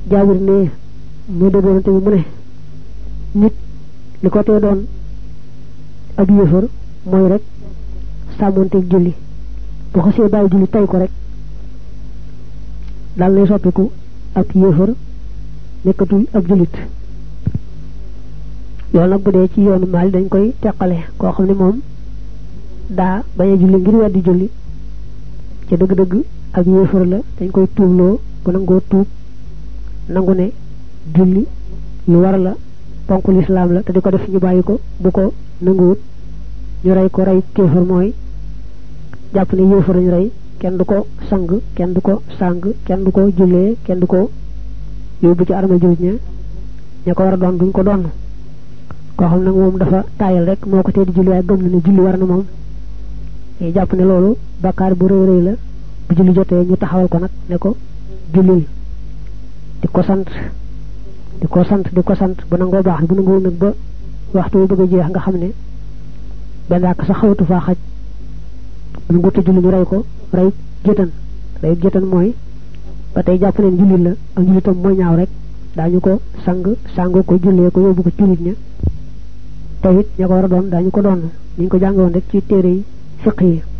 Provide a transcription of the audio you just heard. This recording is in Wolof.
Jaabir ne mu dëgërante bi mu ne nit li ko tee doon ab yéefar mooy rek sàmmonteeg julli bu xasee bàyyi julli tay ko rek dal lay soppiku ab yéefar nekkatul ab jullit loolu nag bu dee ci yoonu maal dañ koy teqale koo xam ne moom daa bañ a julli ngir weddi julli ca dëgg-dëgg ab yéefar la dañ koy tuubloo bu nangoo tuub nangu ne julli lu war la ponk lislaam la te di ko def ñu bàyyi ko bu ko nanguwut ñu rey ko rey kéefar mooy jàpp ne yéefar lañu rey kenn du ko sang kenn du ko sang kenn du ko jullee kenn du ko yóbbu ci armée jullit ña ko war a doon duñ ko doon koo xam nag moom dafa taayal rek moo ko tee di julli waaye gëm na ne julli war na moom yi jàpp ne loolu bakkaar bu rëy rëy la bu julli jotee ñu taxawal ko nag ne ko jullil di ko sant bu nangoo baax bu nangoo nag ba waxtu wi bëgg a jeex nga xam ne benn raak sax xawatu faa xaj bu nangu te julli ñu rey ko rey gétan mooy ba tey jàpp leen jullit la ak jullitam mooy ñaaw rek daañu ko sang ko jullee ko yóbbu ko jullit ña te it ña ko war a doon daañu ko doon ni ñu ko jàngoon rek ci téere yi fiq yi